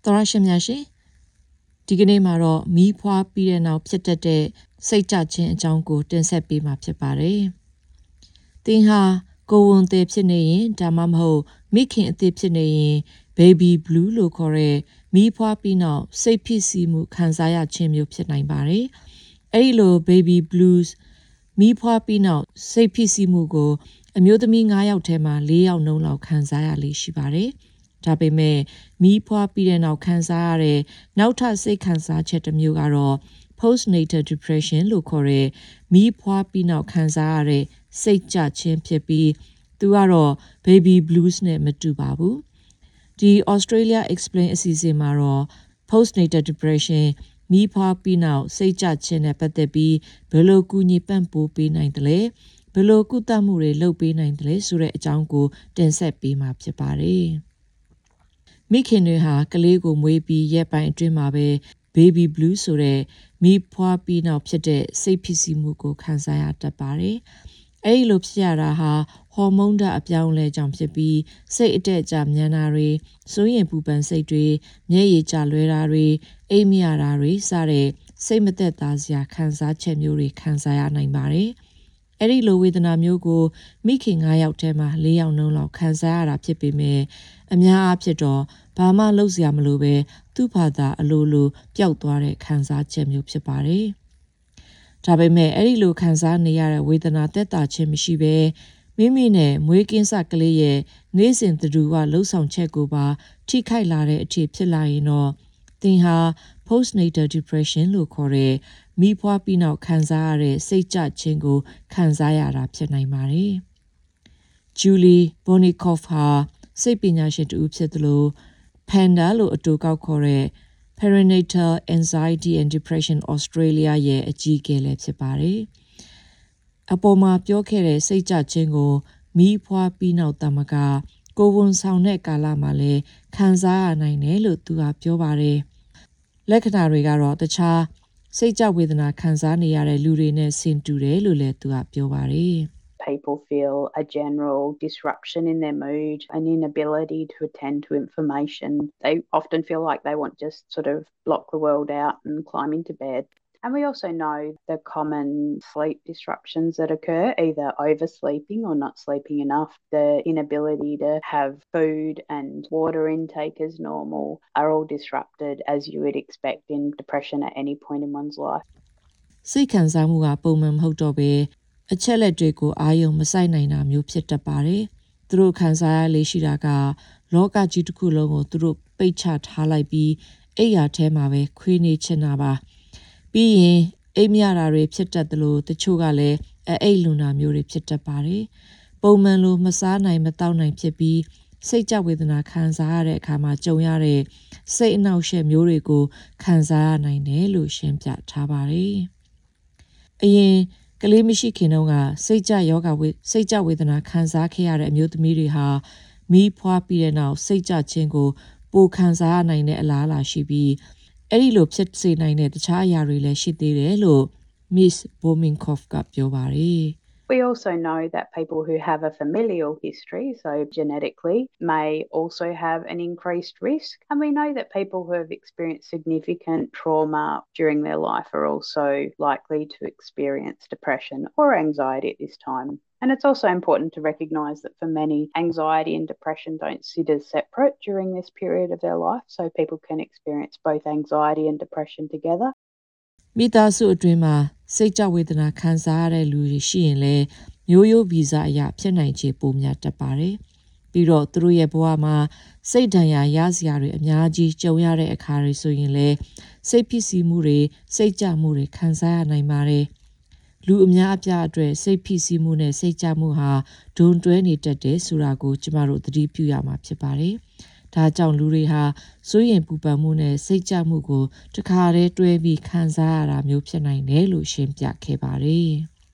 သောရရှင်များရှင်ဒီကနေ့မှာတော့မီးဖွားပြီးတဲ့နောက်ဖြစ်တတ်တဲ့စိတ်ကြခြင်းအကြောင်းကိုတင်ဆက်ပေးမှာဖြစ်ပါတယ်။သင်ဟာကိုယ်ဝန်သည်ဖြစ်နေရင်ဒါမှမဟုတ်မိခင်အသက်ဖြစ်နေရင် baby blue လို့ခေါ်တဲ့မီးဖွားပြီးနောက်စိတ်ဖြစ်စီမှုခံစားရခြင်းမျိုးဖြစ်နိုင်ပါတယ်။အဲဒီလို baby blues မီးဖွားပြီးနောက်စိတ်ဖြစ်စီမှုကိုအမျိုးသမီး9ယောက်ထဲမှာ4ယောက်နှုန်းလောက်ခံစားရလေရှိပါတယ်။ဒါပေမဲ့မီးဖွားပြီးတဲ့နောက်ခံစားရတဲ့နောက်ထပ်စိတ်ခံစားချက်တစ်မျိုးကတော့ postnatal depression လို့ခေါ်တဲ့မီးဖွားပြီးနောက်ခံစားရတဲ့စိတ်ကြခြင်းဖြစ်ပြီးသူကတော့ baby blues နဲ့မတူပါဘူး။ဒီ Australia Explain အစီအစဉ်မှာတော့ postnatal depression မီးဖွားပြီးနောက်စိတ်ကြခြင်းနဲ့ပတ်သက်ပြီးဘယ်လိုကူညီပံ့ပိုးပေးနိုင်တယ်လဲဘယ်လိုကုသမှုတွေလုပ်ပေးနိုင်တယ်လဲဆိုတဲ့အကြောင်းကိုတင်ဆက်ပေးမှာဖြစ်ပါတယ်။မိခင်တွေဟာကလေးကိုမွေးပြီးရက်ပိုင်းအတွင်းမှာပဲ baby blue ဆိုတဲ့မီးဖွားပြီးနောက်ဖြစ်တဲ့စိတ်ဖြစ်စီမှုကိုခံစားရတတ်ပါတယ်။အဲဒီလိုဖြစ်ရတာဟာဟော်မုန်းဓာတ်အပြောင်းအလဲကြောင့်ဖြစ်ပြီးစိတ်အတက်အကျမြန်တာတွေစိုးရိမ်ပူပန်စိတ်တွေမျက်ရည်ကျလွဲတာတွေအိပ်မရတာတွေစတဲ့စိတ်မသက်သာစရာခံစားချက်မျိုးတွေခံစားရနိုင်ပါတယ်။အဲဒီလိုဝေဒနာမျိုးကိုမိခင်9ယောက်ထဲမှာ4ယောက်နှုန်းလောက်ခံစားရတာဖြစ်ပေမဲ့အများအားဖြင့်တော့ဘာမှလုပ်စရာမလိုပဲသူ့ဘာသာအလိုလိုပျောက်သွားတဲ့ခံစားချက်မျိုးဖြစ်ပါတယ်။ဒါပေမဲ့အဲ့ဒီလိုခံစားနေရတဲ့ဝေဒနာသက်သာခြင်းမရှိဘဲမိမိနဲ့မွေးကင်းစကလေးရဲ့နေ့စဉ်တတူကလှုပ်ဆောင်ချက်ကိုပါထိခိုက်လာတဲ့အထိဖြစ်လာရင်တော့သင်ဟာ postnatal depression လို့ခေါ်တဲ့မိဖွားပြီးနောက်ခံစားရတဲ့စိတ်ကြခြင်းကိုခံစားရတာဖြစ်နိုင်ပါတယ်။ Julie Bonikoff ဟာစိတ်ပညာရှင်တူဖြစ်သလို PANDA လို့အတူကောက်ခေါ်တဲ့ Perinatal Anxiety and Depression Australia ရဲ့အကြီးအကဲလည်းဖြစ်ပါတယ်။အပေါ်မှာပြောခဲ့တဲ့စိတ်ကြခြင်းကိုမီးဖွားပြီးနောက်တမကကိုယ်ဝန်ဆောင်တဲ့ကာလမှာလည်းခံစားရနိုင်တယ်လို့သူကပြောပါတယ်။လက္ခဏာတွေကတော့တခြားစိတ်ကြဝေဒနာခံစားနေရတဲ့လူတွေနဲ့ဆင်တူတယ်လို့လည်းသူကပြောပါတယ်။ People feel a general disruption in their mood, an inability to attend to information. They often feel like they want just sort of block the world out and climb into bed. And we also know the common sleep disruptions that occur, either oversleeping or not sleeping enough. The inability to have food and water intake as normal are all disrupted as you would expect in depression at any point in one's life. စိတ်ခံစားမှုကပုံမှန်မဟုတ်တော့ပဲအချက်လက်တွေကိုအာရုံမစိုက်နိုင်တာမျိုးဖြစ်တတ်ပါတယ်။သူတို့ခံစားရလေရှိတာကလောကကြီးတစ်ခုလုံးကိုသူတို့ပိတ်ချထားလိုက်ပြီးအိယာထဲမှာပဲခွေးနေချင်တာပါ။ပြီးရင်အိမ်မရတာတွေဖြစ်တတ်တယ်လို့တချို့ကလည်းအိတ်လူနာမျိုးတွေဖြစ်တတ်ပါတယ်။ပုံမှန်လိုမစားနိုင်မတောက်နိုင်ဖြစ်ပြီးစိတ်ကြဝေဒနာခံစားရတဲ့အခါမှာကြုံရတဲ့စိတ်အနှောက်အယှက်မျိုးတွေကိုခံစားရနိုင်တယ်လို့ရှင်းပြထားပါတယ်။အရင်ကလေးမရှိခင်တုန်းကစိတ်ကြဝေဒနာခံစားခဲ့ရတဲ့အမျိုးသမီးတွေဟာမီးဖွားပြီးတဲ့နောက်စိတ်ကြခြင်းကိုပိုခံစားရနိုင်တဲ့အလားအလာရှိပြီးအဲ့ဒီလိုဖြစ်စေနိုင်တဲ့တခြားအရာတွေလည်းရှိသေးတယ်လို့ Miss Bonikoff ကပြောပါတယ်။ We also know that people who have a familial history, so genetically, may also have an increased risk. And we know that people who have experienced significant trauma during their life are also likely to experience depression or anxiety at this time. And it's also important to recognise that for many, anxiety and depression don't sit as separate during this period of their life, so people can experience both anxiety and depression together. မိသားစုအတွင်းမှာစိတ်ကြဝေဒနာခံစားရတဲ့လူတွေရှိရင်လည်းမျိုးရိုးဗီဇအရာဖြစ်နိုင်ခြေပိုများတတ်ပါတယ်။ပြီးတော့သူတို့ရဲ့ဘဝမှာစိတ်ဒဏ်ရာရစရာတွေအများကြီးကြုံရတဲ့အခါတွေဆိုရင်လည်းစိတ်ဖြစ်စီမှုတွေစိတ်ကြမှုတွေခံစားရနိုင်ပါတယ်။လူအများအပြားအတွက်စိတ်ဖြစ်စီမှုနဲ့စိတ်ကြမှုဟာဒုံတွဲနေတတ်တယ်ဆိုတာကိုကျမတို့သတိပြုရမှာဖြစ်ပါတယ်။ဒါကြောင့်လူတွေဟာစိုးရိမ်ပူပန်မှုနဲ့စိတ်ကြမှုကိုတခါတည်းတွဲပြီးခံစားရတာမျိုးဖြစ်နိုင်တယ်လို့ရှင်းပြခဲ့ပါတယ်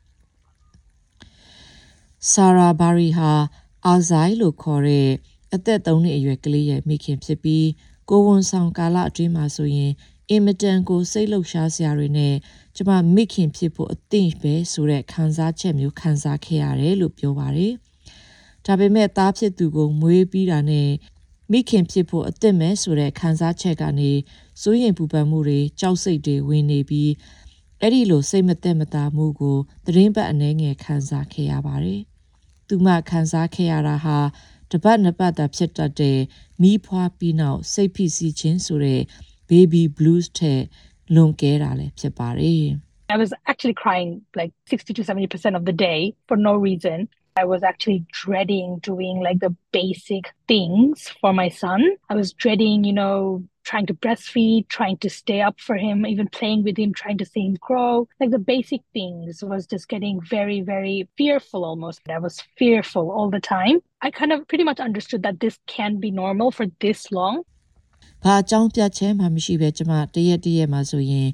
။ Sarah Barry ဟာ Alzheimer လို့ခေါ်တဲ့အသက်3နှစ်အရွယ်ကလေးရဲ့မိခင်ဖြစ်ပြီးကိုဝန်ဆောင်ကာလအတွင်းမှာဆိုရင်အင်မတန်ကိုစိတ်လှုပ်ရှားစရာတွေနဲ့ကျမမိခင်ဖြစ်ဖို့အသင့်ပဲဆိုတဲ့ခံစားချက်မျိုးခံစားခဲ့ရတယ်လို့ပြောပါတယ်။ဒါပေမဲ့သားဖြစ်သူကိုမွေးပြီးတာနဲ့မိခင်ဖြစ်ဖို့အသင့်မဲ့ဆိုတဲ့ခံစားချက်ကနေစိုးရင်ပူပန်မှုတွေကြောက်စိတ်တွေဝင်နေပြီးအဲ့ဒီလိုစိတ်မသက်မသာမှုကိုသတင်းပတ်အနေငယ်ခံစားခဲ့ရပါတယ်။သူမခံစားခဲ့ရတာဟာတပတ်နှစ်ပတ်သာဖြစ်တတ်တဲ့မိဖွားပြီးနောက်စိတ်ဖိစီးခြင်းဆိုတဲ့ baby blues တဲ့လွန်ကဲတာလည်းဖြစ်ပါတယ်။ I was actually crying like 60 to 70% of the day for no reason. I was actually dreading doing like the basic things for my son. I was dreading, trying to breastfeed, trying to stay up for him, even playing with him, trying to see him grow. Like the basic things was just getting very, very fearful almost. I was fearful all the time. I kind of pretty much understood that this can be normal for this long. ဘာအကြောင်းပြချက်မှမရှိပဲကျမတရက်မှာဆိုရင်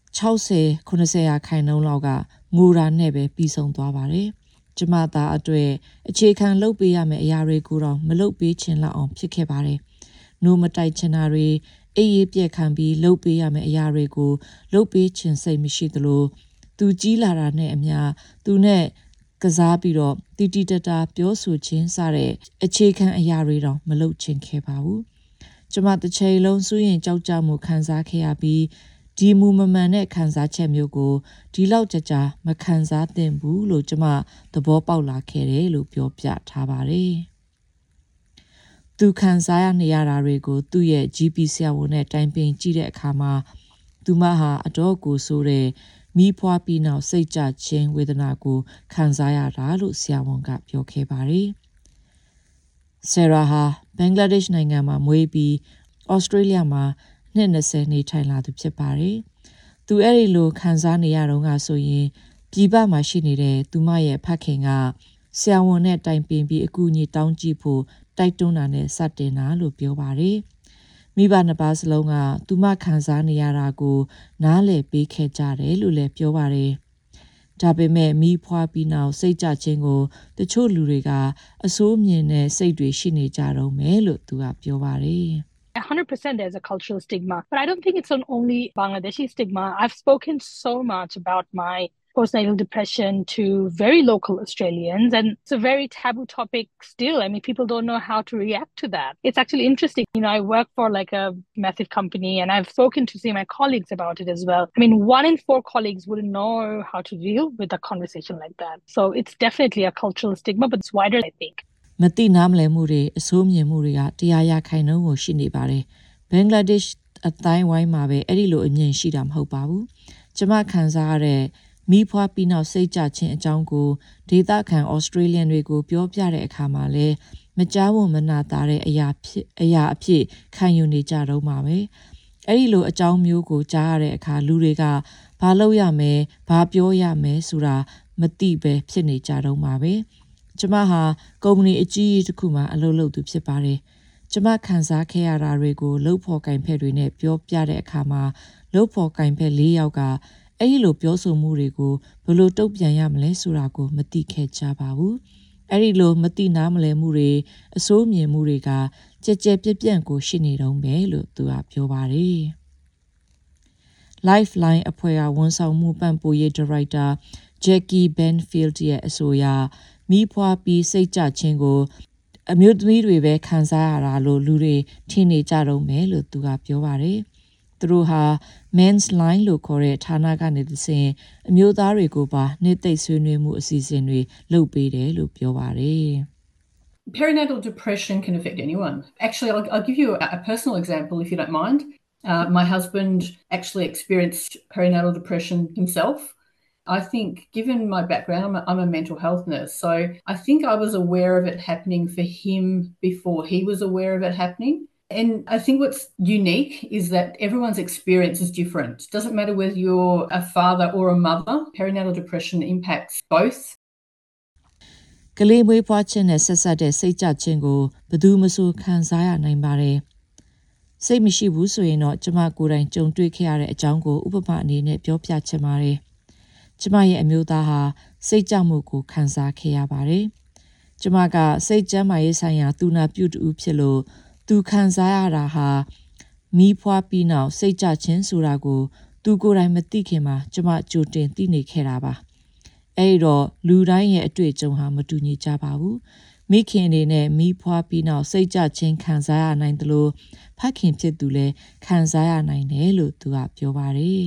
60-90ရာခိုင်နှုန်းလောက်ကငိုတာနဲ့ပဲပြီးဆုံးသွားပါတယ်။ကျမသားအတွက်အခြေခံလုပ်ပေးရမယ့်အရာတွေကိုတော့မလုပ်ပေးချင်လောက်အောင်ဖြစ်ခဲ့ပါတယ်။နိုးမတိုက်ချင်တာတွေအေးအေးပြက်ခံပြီးလုပ်ပေးရမယ့်အရာတွေကိုလုပ်ပေးချင်စိတ်မရှိသလိုသူကြီးလာတာနဲ့အမျှသူနဲ့ကစားပြီးတော့တီတတာပြောဆိုခြင်းစတဲ့အခြေခံအရာတွေတော့မလုပ်ချင်ခဲ့ပါဘူး။ကျမတစ်ချိန်လုံးစိုးရင်ကြောက်ကြမှုခံစားခဲ့ရပြီးဒီမူမမှန်တဲ့ခံစားချက်မျိုးကိုဒီလောက်ကြာမခံစားသင့်ဘူးလို့ကျမသဘောပေါက်လာခဲ့တယ်လို့ပြောပြထားပါတယ်။သူခံစားရတာတွေကိုသူ့ရဲ့ GP ဆရာဝန်နဲ့တိုင်ပင်ကြည့်တဲ့အခါမှာသူမဟာအတော့ကိုဆိုတဲ့မိဖွားပြီးနောက်စိတ်ကြခြင်းဝေဒနာကိုခံစားရတာလို့ဆရာဝန်ကပြောခဲ့ပါတယ်။ဆရာဟာဘင်္ဂလားဒေ့ရှ်နိုင်ငံမှာမွေးပြီးဩစတြေးလျမှာနှစ်20နေထိုင်လာသူဖြစ်ပါတယ်။သူအဲ့ဒီလိုခံစားနေရတော့ကဆိုရင်ပြည်ပမှာရှိနေတဲ့သူမရဲ့ဖခင်ကဆရာဝန်နဲ့တိုင်ပင်ပြီးအကူအညီတောင်းကြည့်ဖို့တိုက်တွန်းတာနဲ့စတင်တာလို့ပြောပါတယ်။မိဘနှစ်ပါးစလုံးကသူမခံစားနေရတာကိုနားလည်ပေးခဲ့ကြတယ်လို့လည်းပြောပါတယ်။ဒါပေမဲ့မိဖွားပြီးနောက်စိတ်ကြခြင်းကိုတချို့လူတွေကအဆိုးမြင်တဲ့စိတ်တွေရှိနေကြတော့မယ်လို့သူကပြောပါတယ်။ 100% there's a cultural stigma, but I don't think it's an only Bangladeshi stigma. I've spoken so much about my postnatal depression to very local Australians, and it's a very taboo topic still. I mean, people don't know how to react to that. It's actually interesting. I work for like a massive company, and I've spoken to my colleagues about it as well. I mean, 1 in 4 colleagues wouldn't know how to deal with a conversation like that. So it's definitely a cultural stigma, but it's wider, I think. မတိနားမလဲမှုတွေအဆိုးမြင်မှုတွေကတရားရခိုင်နှုန်းကိုရှိနေပါတယ်။ဘင်္ဂလားဒေ့ရှ်အတိုင်းဝိုင်းမှာပဲအဲ့ဒီလိုအမြင်ရှိတာမဟုတ်ပါဘူး။ကျမခံစားရတဲ့မိဖွားပြီးနောက်စိတ်ကြခြင်းအကြောင်းကိုဒေသခံဩစတြေးလျန်တွေကိုပြောပြတဲ့အခါမှာလဲမကြားဝံမနာတာတဲ့အရာအဖြစ်ခံယူနေကြတော့မှာပဲ။အဲ့ဒီလိုအကြောင်းမျိုးကိုကြားရတဲ့အခါလူတွေကဘာလုပ်ရမယ်ဘာပြောရမယ်ဆိုတာမသိပဲဖြစ်နေကြတော့မှာပဲ။ကျမဟာကုမ္ပဏီအကြီးကြီးတစ်ခုမှာအလုပ်လုပ်သူဖြစ်ပါတယ်။ကျမခံစားခဲ့ရတာတွေကိုလုပ်ဖို့ကင်ဖက်တွေနဲ့ပြောပြတဲ့အခါမှာလုပ်ဖို့ကင်ဖက်၄ယောက်ကအဲ့ဒီလိုပြောဆိုမှုတွေကိုဘယ်လိုတုံ့ပြန်ရမလဲဆိုတာကိုမသိခဲ့ကြပါဘူး။အဲ့ဒီလိုမသိနားမလဲမှုတွေအဆိုးမြင်မှုတွေကကြက်ပြန့်ကိုရှိနေတော့မယ်လို့သူကပြောပါတယ်။ Lifeline အဖွဲ့ကဝန်ဆောင်မှုပံ့ပိုးရေးဒါရိုက်တာ Jackie Benfield ရဲ့အဆိုအရမိဖွားပြီးစိတ်ကြခြင်းကိုအမျိုးသမီးတွေပဲခံစားရတာလို့လူတွေထင်နေကြတော့မယ်လို့သူကပြောပါတယ်။သူတို့ဟာ Men's Line လို့ခေါ်တဲ့ဌာနကနေသင်အမျိုးသားတွေကိုပါနှစ်သိမ့်ဆွေးနွေးမှုအစီအစဉ်တွေလုပ်ပေးတယ်လို့ပြောပါတယ်။ Perinatal depression can affect anyone. Actually, I'll give you a personal example if you don't mind. My husband actually experienced perinatal depression himself. I think, given my background, I'm a mental health nurse, so I think I was aware of it happening for him before he was aware of it happening. And I think what's unique is that everyone's experience is different. It doesn't matter whether you're a father or a mother, perinatal depression impacts both. ကလေးမွေးဖွားခြင်းနဲ့ဆက်ဆက်တဲ့စိတ်ကြခြင်းကိုဘယ်သူမှမဆိုခံစားရနိုင်ပါတယ်။စိတ်မရှိဘူးဆိုရင်တော့ကျမကိုယ်တိုင်ကြုံတွေ့ခဲ့ရတဲ့အကြောင်းကိုဥပမာအနေနဲ့ပြောပြချင်ပါတယ်။ကျမရဲ့အမျိုးသားဟာစိတ်ကြမှုကိုခံစားခဲ့ရပါတယ်။ကျမကစိတ်ကျန်းမာရေးဆိုင်ရာသူနာပြုတူဖြစ်လို့သူခံစားရတာဟာမိဖွားပြီးနောက်စိတ်ကြခြင်းဆိုတာကိုသူကိုယ်တိုင်မသိခင်မှာကျမကြိုတင်သိနေခဲ့တာပါ။အဲ့တော့လူတိုင်းရဲ့အတွေ့အကြုံဟာမတူညီကြပါဘူး။မိခင်အနေနဲ့မိဖွားပြီးနောက်စိတ်ကြချင်းခံစားရနိုင်တယ်လို့ဖခင်ဖြစ်သူလည်းခံစားရနိုင်တယ်လို့သူကပြောပါတယ်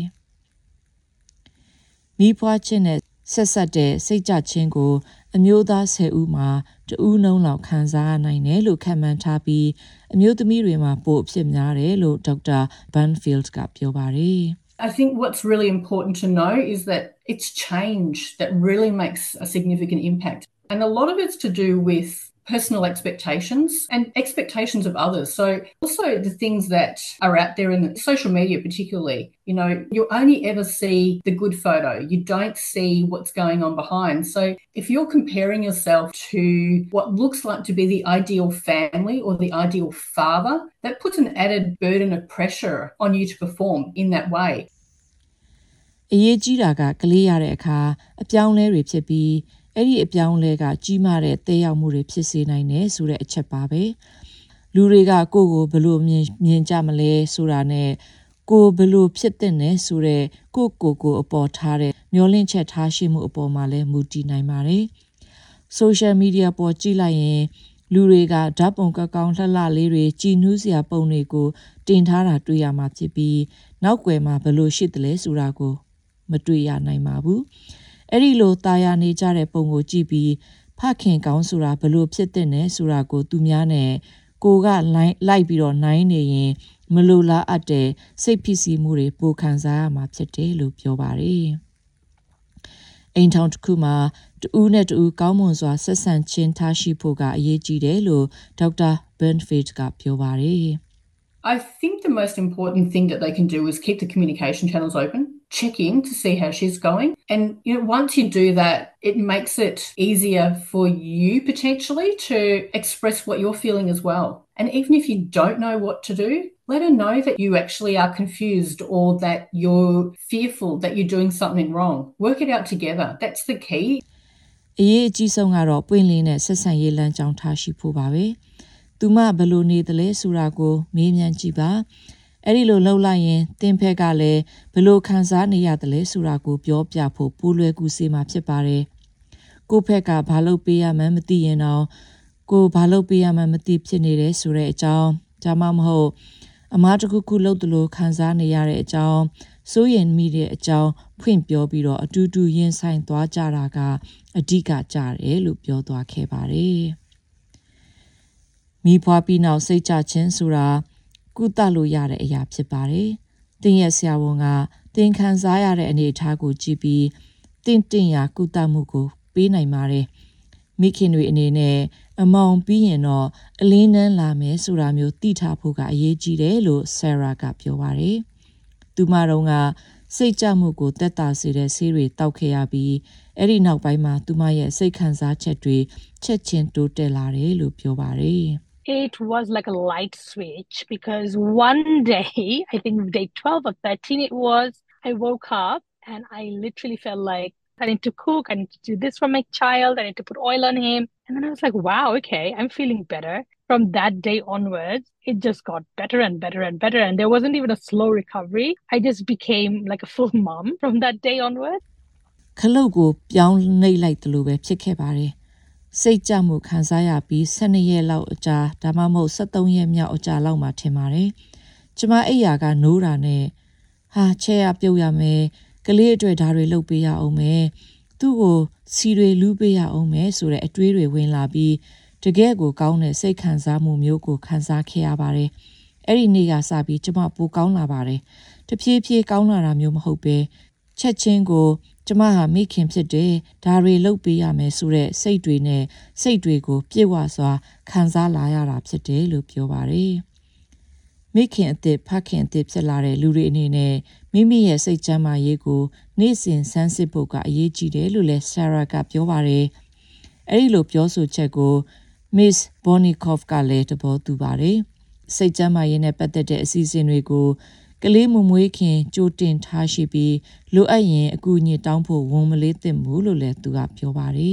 မိဖွားခြင်းနဲ့ဆက်ဆက်တဲ့စိတ်ကြချင်းကိုအမျိုးသား10ဦးမှာ2ဦးနှုန်းလောက်ခံစားရနိုင်တယ်လို့ခန့်မှန်းထားပြီးအမျိုးသမီးတွေမှာပိုအဖြစ်များတယ်လို့ဒေါက်တာ Banfield ကပြောပါတယ် I think what's really important to know is that it's change that really makes a significant impact. And a lot of it's to do with personal expectations and expectations of others. So also the things that are out there in social media particularly, you know, you only ever see the good photo. You don't see what's going on behind. So if you're comparing yourself to what looks like to be the ideal family or the ideal father, that puts an added burden of pressure on you to perform in that way. အရေးကြီးတာကကလေးရတဲ့အခါအပြောင်းလဲတွေဖြစ်ပြီးအဲ့ဒီအပြောင်းလဲကကြီးမားတဲ့တဲရောက်မှုတွေဖြစ်စေနိုင်တယ်ဆိုတဲ့အချက်ပါပဲလူတွေကကိုယ့်ကိုဘယ်လိုမြင်ကြမလဲဆိုတာနဲ့ကိုယ်ဘယ်လိုဖြစ်တဲ့နဲ့ဆိုတဲ့ကိုအပေါ်ထားတဲ့မျောလင့်ချက်ထားရှိမှုအပေါ်မှာလည်းမူတည်နိုင်ပါတယ် social media ပေါ်ကြည့်လိုက်ရင်လူတွေကဓာတ်ပုံကောင်းလှလှလေးတွေကြည်နူးစရာပုံတွေကိုတင်ထားတာတွေ့ရမှာဖြစ်ပြီးနောက်ွယ်မှာဘယ်လိုရှိတယ်လဲဆိုတာကိုမတွေ့ရနိုင်ပါဘူးအဲ့ဒီလိုတာယာနေကြတဲ့ပုံကိုကြည့်ပြီးဖခင်ကောင်းဆိုတာဘယ်လိုဖြစ်တဲ့နဲ့ဆိုတာကိုသူများနဲ့ကိုကလိုက်ပြီးတော့နိုင်နေရင်မလိုလားအပ်တဲ့စိတ်ဖြစ်စီမှုတွေပိုခံစားရမှာဖြစ်တယ်လို့ပြောပါတယ်အိမ်ထောင်တစ်ခုမှာတူနဲ့တူကောင်းမွန်စွာဆက်ဆံခြင်းထားရှိဖို့ကအရေးကြီးတယ်လို့ဒေါက်တာ Banfield ကပြောပါတယ် I think the most important thing that they can do is keep the communication channels open. Check in to see how she's going. And you know, once you do that, it makes it easier for you potentially to express what you're feeling as well. And even if you don't know what to do, let her know that you actually are confused or that you're fearful that you're doing something wrong. Work it out together. That's the key. အရေးအကြီးဆုံးကတော့ပွင့်လင်းတဲ့ဆက်ဆံရေးလမ်းကြောင်းထားရှိဖို့ပါပဲသူမဘယ်လိုနေတယ်လဲဆိုတာကိုမေးမြန်းကြည့်ပါအဲ့ဒီလိုလှုပ်လိုက်ရင်သင်ဖက်ကလည်းဘယ်လိုခံစားနေရတယ်လဲဆိုတာကိုပြောပြဖို့ပိုလွယ်ကူစေမှာဖြစ်ပါတယ်ကိုဖက်ကဘာလုပ်ပေးရမှန်းမသိရင်တော့ကိုဘာလုပ်ပေးရမှန်းမသိဖြစ်နေတယ်ဆိုတဲ့အကြောင်းဒါမှမဟုတ်အမားတစ်ခုလုပ်တယ်လို့ခံစားနေရတဲ့အကြောင်းစိုးရင်မိတဲ့အကြောင်းဖွင့်ပြောပြီးတော့အတူတူရင်ဆိုင်သွားကြတာကအဓိကကြတယ်လို့ပြောသွားခဲ့ပါတယ်မိဖွားပြီးနောက်စိတ်ကြခြင်းဆိုတာကုသလို့ရတဲ့အရာဖြစ်ပါတယ်။တင်းရဲ့ဆရာဝန်ကတင်းခံစားရတဲ့အနေအထားကိုကြည့်ပြီးတင်းရာကုသမှုကိုပေးနိုင်ပါတယ်။မိခင်တွေအနေနဲ့အမောင်ပြီးရင်တော့အလင်းနန်းလာမယ်ဆိုတာမျိုးသိထားဖို့ကအရေးကြီးတယ်လို့ဆရာကပြောပါတယ်။သူမတို့ကစိတ်ကြမှုကိုတက်တာစေတဲ့ဆေးတွေတောက်ခဲ့ရပြီးအဲ့ဒီနောက်ပိုင်းမှာသူမရဲ့စိတ်ခံစားချက်တွေချက်ချင်းတိုးတက်လာတယ်လို့ပြောပါတယ်။ It was like a light switch because one day, I think day 12 or 13 it was, I woke up and I literally felt like I need to cook, I need to do this for my child, I need to put oil on him. And then I was like, wow, okay, I'm feeling better. From that day onwards, it just got better and better and better. And there wasn't even a slow recovery. I just became like a full mom from that day onwards. ခလုတ်ကိုပြောင်းနှိပ်လိုက်တယ်လို့ပဲဖြစ်ခဲ့ပါတယ်စိတ်ကြမှုခံစားရပြီး12ရက်လောက်အကြာဒါမှမဟုတ်73ရက်မြောက်အကြာလောက်မှထင်ပါတယ်ကျမအိယာကနိုးတာနဲ့ဟာချဲရပြုတ်ရမယ်ကလေးအတွက်ဒါတွေလုပ်ပေးရအောင်မယ်သူ့ကိုစီတွေလူးပေးရအောင်မယ်ဆိုတဲ့အတွေးတွေဝင်လာပြီးတကယ်ကိုကောင်းတဲ့စိတ်ခံစားမှုမျိုးကိုခံစားခဲ့ရပါတယ်အဲ့ဒီနေ့ကစပြီးကျမပိုကောင်းလာပါတယ်တဖြည်းဖြည်းကောင်းလာတာမျိုးမဟုတ်ပဲချက်ချင်းကိုကျမဟာမိခင်ဖြစ်တယ်ဒါတွေလုပ်ပေးရမယ်ဆိုတဲ့စိတ်တွေနဲ့စိတ်တွေကိုပြည့်ဝစွာခံစားလာရတာဖြစ်တယ်လို့ပြောပါတယ်မိခင်အစ်ဖခင်အစ်ဖြစ်လာတဲ့လူတွေအနေနဲ့မိမိရဲ့စိတ်ချမ်းသာရေးကိုနေ့စဉ်ဆန်းစစ်ဖို့ကအရေးကြီးတယ်လို့လည်းဆရာကပြောပါတယ်အဲ့ဒီလိုပြောဆိုချက်ကို Miss Bonikoff ကလည်းသဘောတူပါတယ်စိတ်ချမ်းသာရေးနဲ့ပတ်သက်တဲ့အစီအစဉ်တွေကိုကလေးမမွေးခင်ကြိုတင်ထားရှိပြီးလိုအပ်ရင်အကူအညီတောင်းဖို့ဝန်မလေးသင့်ဘူးလို့လည်းသူကပြောပါတယ်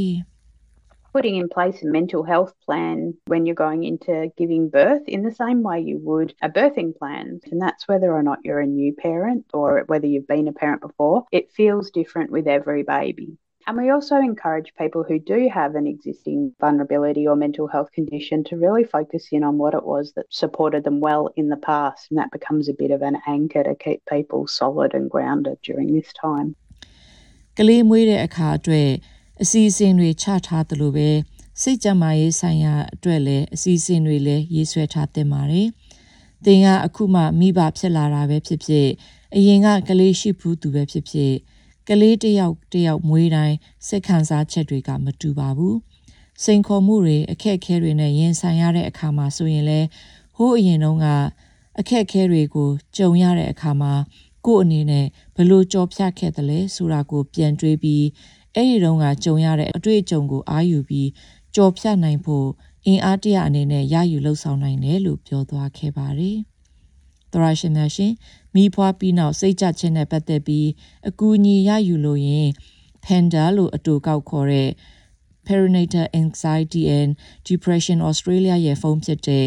Putting in place a mental health plan when you're going into giving birth in the same way you would a birthing plan. And that's whether or not you're a new parent or whether you've been a parent before. It feels different with every baby. And we also encourage people who do have an existing vulnerability or mental health condition to really focus in on what it was that supported them well in the past. And that becomes a bit of an anchor to keep people solid and grounded during this time. ကလေးမွေးတဲ့အခါအတွက်အစီအစဉ်တွေချထားသလိုပဲစိတ်ကြမ်းမာရေးဆိုင်ရာအတွက်လည်းအစီအစဉ်တွေလည်းရေးဆွဲထားသင့်ပါတယ်။သင်ကအခုမှမိဘဖြစ်လာတာပဲဖြစ်ဖြစ်အရင်ကကလေးရှိဘူးသူပဲဖြစ်ဖြစ်ကလေးတစ်ယောက်မွေးတိုင်းစိတ်ခံစားချက်တွေကမတူပါဘူး။စိန်ခေါ်မှုတွေအခက်အခဲတွေနဲ့ရင်ဆိုင်ရတဲ့အခါမှာဆိုရင်လည်းဟိုးအရင်တုန်းကအခက်အခဲတွေကိုကြုံရတဲ့အခါမှာကိုယ့်အနေနဲ့ဘယ်လိုကြော်ဖြတ်ခဲ့တယ်လဲဆိုတာကိုပြန်တွေးပြီးအဲ့ဒီတုန်းကကြုံရတဲ့အတွေ့အကြုံကိုအားယူပြီးကြော်ဖြတ်နိုင်ဖို့အင်အားတရအနေနဲ့ရယူလှုပ်ဆောင်နိုင်တယ်လို့ပြောသွားခဲ့ပါတယ်။သရရှင်များရှင်မိဖွားပြီးနောက်စိတ်ကြခြင်းနဲ့ပတ်သက်ပြီးအကူအညီရယူလို့ရင် PANDA လို့အတူကောက်ခေါ်တဲ့ Perinatal Anxiety and Depression Australia ရဲ့ဖုန်းဖြစ်တဲ့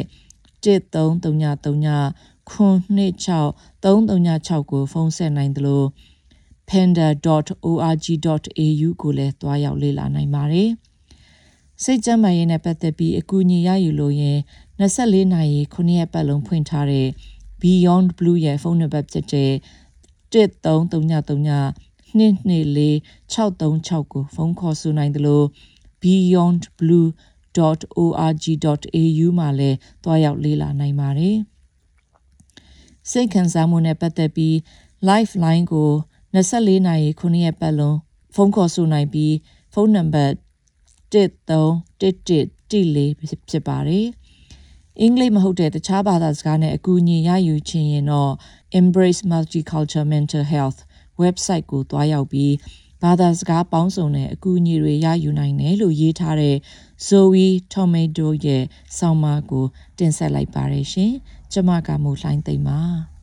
1333 926 ကိုဖုန်းဆက်နိုင်တယ်လို့ panda.org.au ကိုလည်းတွားရောက်လေ့လာနိုင်ပါတယ်။စိတ်ကြမ်းမာရေးနဲ့ပတ်သက်ပြီးအကူအညီရယူလို့ရင်24နာရီ9ရက်ပတ်လုံးဖွင့်ထားတဲ့ Beyond Blue ရဲ့ဖုန်းနံပါတ်ဖြစ်တဲ့1333 224 636ကိုဖုန်းခေါ်ဆိုနိုင်တယ်လို့ beyondblue.org.au မှာလည်းတွားရောက်လေ့လာနိုင်ပါတယ်။စိတ်ခံစားမှုနဲ့ပတ်သက်ပြီး Lifeline ကို24နာရီ9ရက်ပတ်လုံးဖုန်းခေါ်ဆိုနိုင်ပြီးဖုန်းနံပါတ်131114ဖြစ်ပါတယ်။အင်္ဂလိပ်မဟုတ်တဲ့တခြားဘာသာစကားနဲ့အကူအညီရယူချင်ရင်တော့ Embrace Multicultural Mental Health website ကိုတွားရောက်ပြီးဘာသာစကားပေါင်းစုံနဲ့အကူအညီတွေရယူနိုင်တယ်လို့ရေးထားတဲ့ Zoe Tomato ရဲ့ဆောင်းပါးကိုတင်ဆက်လိုက်ပါတယ်ရှင်။ကျွန်မကမိုးလှိုင်းသိမ့်ပါ